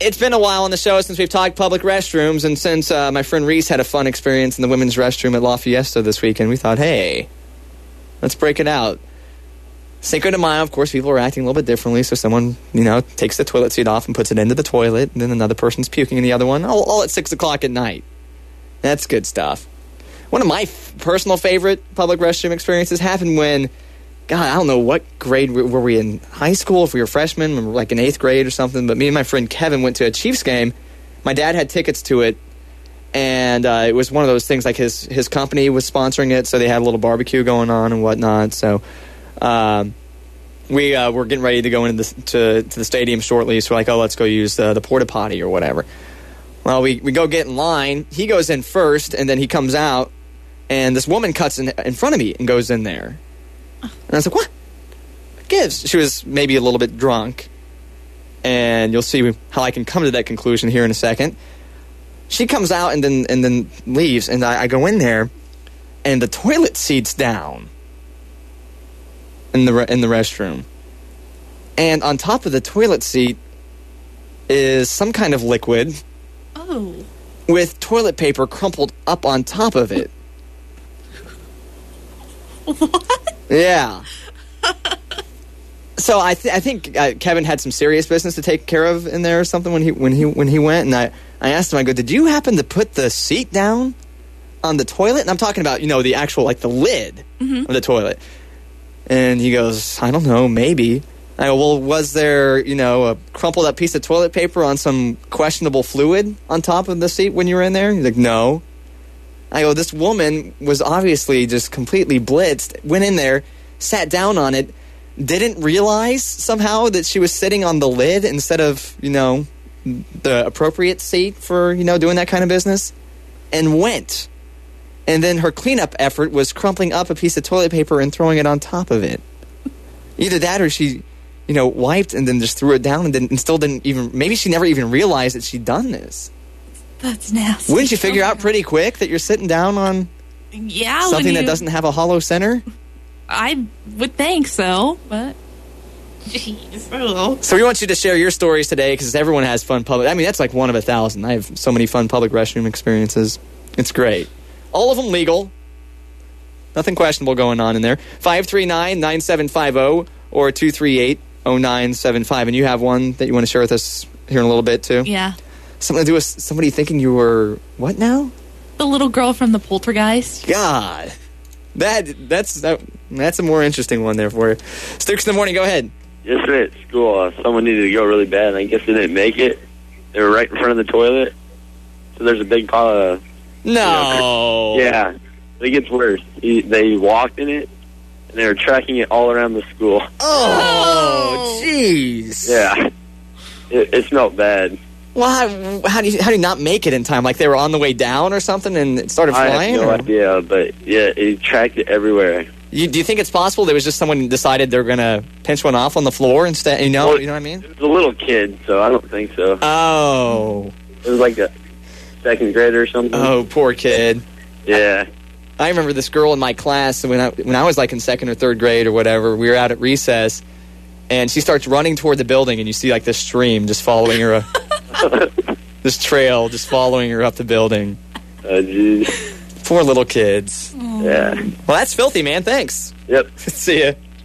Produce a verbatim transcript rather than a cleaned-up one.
It's been a while on the show since we've talked public restrooms, and since uh, my friend Reese had a fun experience in the women's restroom at La Fiesta this weekend, we thought, hey, let's break it out. Cinco de Mayo, of course, people are acting a little bit differently, so someone, you know, takes the toilet seat off and puts it into the toilet, and then another person's puking in the other one, all, all at six o'clock at night. That's good stuff. One of my f- personal favorite public restroom experiences happened when, God, I don't know what grade were we in, high school, if we were freshmen, like in eighth grade or something, but me and my friend Kevin went to a Chiefs game. My dad had tickets to it, and uh, it was one of those things like his, his company was sponsoring it, so they had a little barbecue going on and whatnot, so um, we uh, were getting ready to go into the, to, to the stadium shortly, so we're like, oh, let's go use the, the porta potty or whatever. Well, we, we go get in line, he goes in first, and then he comes out, and this woman cuts in, in front of me and goes in there. And I was like, what? What gives? She was maybe a little bit drunk. And you'll see how I can come to that conclusion here in a second. She comes out and then and then leaves. And I, I go in there, and the toilet seat's down in the in the restroom. And on top of the toilet seat is some kind of liquid. Oh. With toilet paper crumpled up on top of it. What? Yeah. So I, th- I think uh, Kevin had some serious business to take care of in there or something when he when he when he went, and I, I asked him, I go, did you happen to put the seat down on the toilet? And I'm talking about, you know, the actual, like, the lid mm-hmm. of the toilet. And he goes, I don't know, maybe. I go, well, was there, you know, a crumpled up piece of toilet paper on some questionable fluid on top of the seat when you were in there? He's like, no. I go, this woman was obviously just completely blitzed, went in there, sat down on it, didn't realize somehow that she was sitting on the lid instead of, you know, the appropriate seat for, you know, doing that kind of business, and went. And then her cleanup effort was crumpling up a piece of toilet paper and throwing it on top of it. Either that or she, you know, wiped and then just threw it down and, then, and still didn't even, maybe she never even realized that she'd done this. That's nasty. Wouldn't you figure out pretty quick that you're sitting down on yeah, something you, that doesn't have a hollow center? I would think so, but jeez. Oh. So we want you to share your stories today because everyone has fun public. I mean, that's like one of a thousand. I have so many fun public restroom experiences. It's great. All of them legal. Nothing questionable going on in there. five three nine, nine seven five zero or two three eight, zero nine seven five. And you have one that you want to share with us here in a little bit, too? Yeah. Something to do with somebody thinking you were, what now? The little girl from the Poltergeist. God. That That's that, that's a more interesting one there for you. Sticks in the morning, go ahead. Yesterday at school, uh, someone needed to go really bad, and I guess they didn't make it. They were right in front of the toilet. So there's a big pile of... No. You know, yeah. It gets worse. He, they walked in it, and they were tracking it all around the school. Oh, jeez. Yeah. It, it smelled bad. Well, how, how do you how do you not make it in time? Like they were on the way down or something and it started flying? I have no or? idea, but yeah, it tracked it everywhere. You, do you think it's possible there was just someone decided they're going to pinch one off on the floor instead? You know, well, you know what I mean? It was a little kid, so I don't think so. Oh. It was like a second grader or something. Oh, poor kid. Yeah. I remember this girl in my class when I when I was like in second or third grade or whatever. We were out at recess, and she starts running toward the building, and you see like this stream just following her, this trail just following her up the building. Oh, geez. Poor little kids. Yeah. Well, that's filthy, man. Thanks. Yep. See ya.